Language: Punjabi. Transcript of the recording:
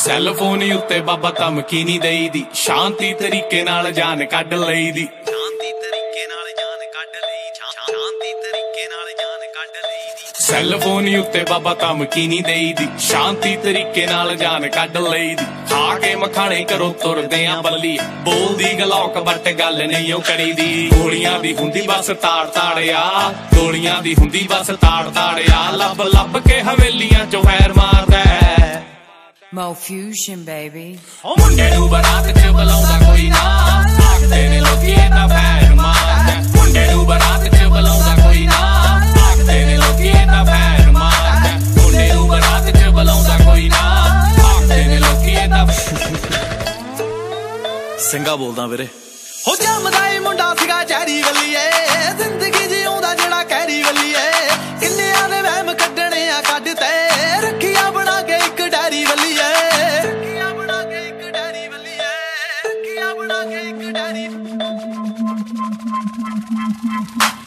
ਸੈੱਲ ਫੋਨ ਉੱਤੇ ਬਾਬਾ ਧਮਕੀ ਨਹੀਂ ਦੇਈਦੀ, ਸ਼ਾਂਤੀ ਤਰੀਕੇ ਨਾਲ ਜਾਨ ਕੱਢ ਲਈਦੀ। ਸੈੱਲ ਫੋਨ ਉੱਤੇ ਬਾਬਾ ਧਮਕੀ ਨਹੀਂ ਦੇਈਦੀ, ਸ਼ਾਂਤੀ ਤਰੀਕੇ ਨਾਲ ਜਾਨ ਕੱਢ ਲਈਦੀ। ਖਾ ਕੇ ਮਖਾਣੇ ਘਰੋਂ ਤੁਰਦੇ ਆਂ ਬੱਲੀ, ਬੋਲਦੀ ਗਲੌਕ ਬਟ ਗੱਲ ਨਹੀਂ ਉਹ ਕਰੀਦੀ। ਗੋਲੀਆਂ ਦੀ ਹੁੰਦੀ ਬਸ ਤਾੜ ਤਾੜਿਆ, ਗੋਲੀਆਂ ਦੀ ਹੁੰਦੀ ਬਸ ਤਾੜ ਤਾੜਿਆ। ਲੱਭ ਲੱਭ ਕੇ ਹਵੇਲੀਆਂ ਚੋਂ ਫੈਰ ਮਾਰਦਾ Mo Fusion baby। ਉਹ ਮੁੰਡੇ ਨੂੰ ਬਰਾਤ ਚ ਬੁਲਾਉਂਦਾ ਕੋਈ ਨਾ, ਆਖਦੇ ਨੇ ਲੋਕੀ ਇਹਦਾ ਫੈਰ ਮਾਰਦਾ। ਮੁੰਡੇ ਨੂੰ ਬਰਾਤ ਚ ਬੁਲਾਉਂਦਾ ਕੋਈ ਨਾ, ਆਖਦੇ ਨੇ ਲੋਕੀ ਇਹਦਾ ਫੈਰ ਮਾਰਦਾ। ਮੁੰਡੇ ਨੂੰ ਬਰਾਤ ਚ ਬੁਲਾਉਂਦਾ ਕੋਈ ਨਾ, ਆਖਦੇ ਨੇ ਲੋਕੀ ਇਹਦਾ। ਸਿੰਘਾ ਬੋਲਦਾ ਵੀਰੇ। ਹੋ ਜੰਮਦਾ ਏ ਮੁੰਡਾ ਸੀਗਾ ਚੈਰੀ ਗੱਲੀਏ, ਜ਼ਿੰਦਗੀ ਜਿਉਂਦਾ ਜਿਹੜਾ ਕਹਿਰੀ ਗੱਲੀਏ। ਕਿੰਨਿਆਂ ਦੇ ਵਹਿਮ ਕੱਢਣੇ ਆ ਕੱਢ ਤੇ, ਰੱਖੀਆਂ ਬਣਾ ਕੇ ਇੱਕ ਡੈਰੀ ਵੱਲੀਏ। ਰੱਖੀਆਂ ਬਣਾ ਕੇ ਇੱਕ ਡੈਰੀ ਵੱਲੀਏ, ਰੱਖੀਆਂ ਬਣਾ ਕੇ ਇੱਕ ਡੈਰੀ।